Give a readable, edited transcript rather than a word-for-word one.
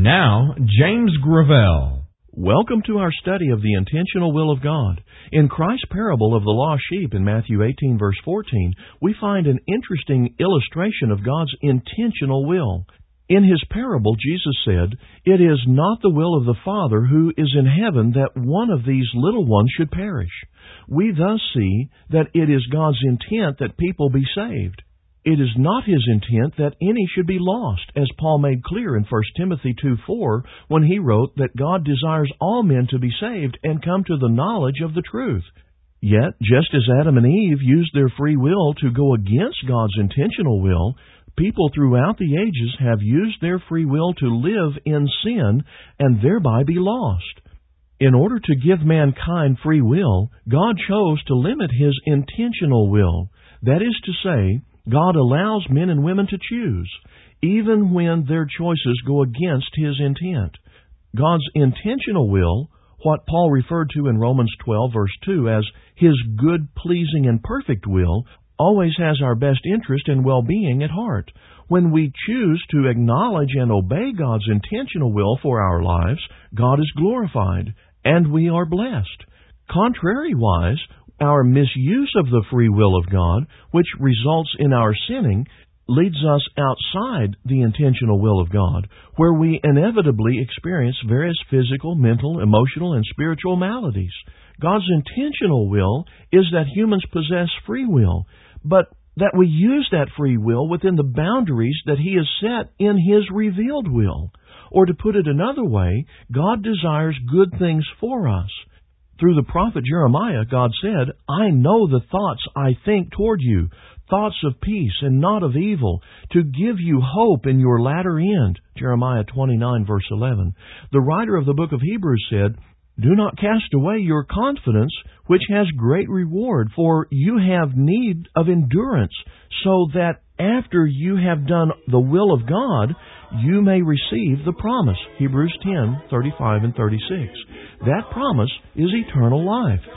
And now, James Gravel. Welcome to our study of the intentional will of God. In Christ's parable of the lost sheep in Matthew 18, verse 14, we find an interesting illustration of God's intentional will. In his parable, Jesus said, "It is not the will of the Father who is in heaven that one of these little ones should perish." We thus see that it is God's intent that people be saved. It is not his intent that any should be lost, as Paul made clear in 1 Timothy 2:4 when he wrote that God desires all men to be saved and come to the knowledge of the truth. Yet, just as Adam and Eve used their free will to go against God's intentional will, people throughout the ages have used their free will to live in sin and thereby be lost. In order to give mankind free will, God chose to limit his intentional will. That is to say, God allows men and women to choose, even when their choices go against his intent. God's intentional will, what Paul referred to in Romans 12, verse 2 as his good, pleasing, and perfect will, always has our best interest and well-being at heart. When we choose to acknowledge and obey God's intentional will for our lives, God is glorified, and we are blessed. Contrariwise, our misuse of the free will of God, which results in our sinning, leads us outside the intentional will of God, where we inevitably experience various physical, mental, emotional, and spiritual maladies. God's intentional will is that humans possess free will, but that we use that free will within the boundaries that he has set in his revealed will. Or to put it another way, God desires good things for us. Through the prophet Jeremiah, God said, "I know the thoughts I think toward you, thoughts of peace and not of evil, to give you hope in your latter end." Jeremiah 29, verse 11. The writer of the book of Hebrews said, "Do not cast away your confidence, which has great reward, for you have need of endurance, so that after you have done the will of God, you may receive the promise." Hebrews 10, 35 and 36. That promise is eternal life.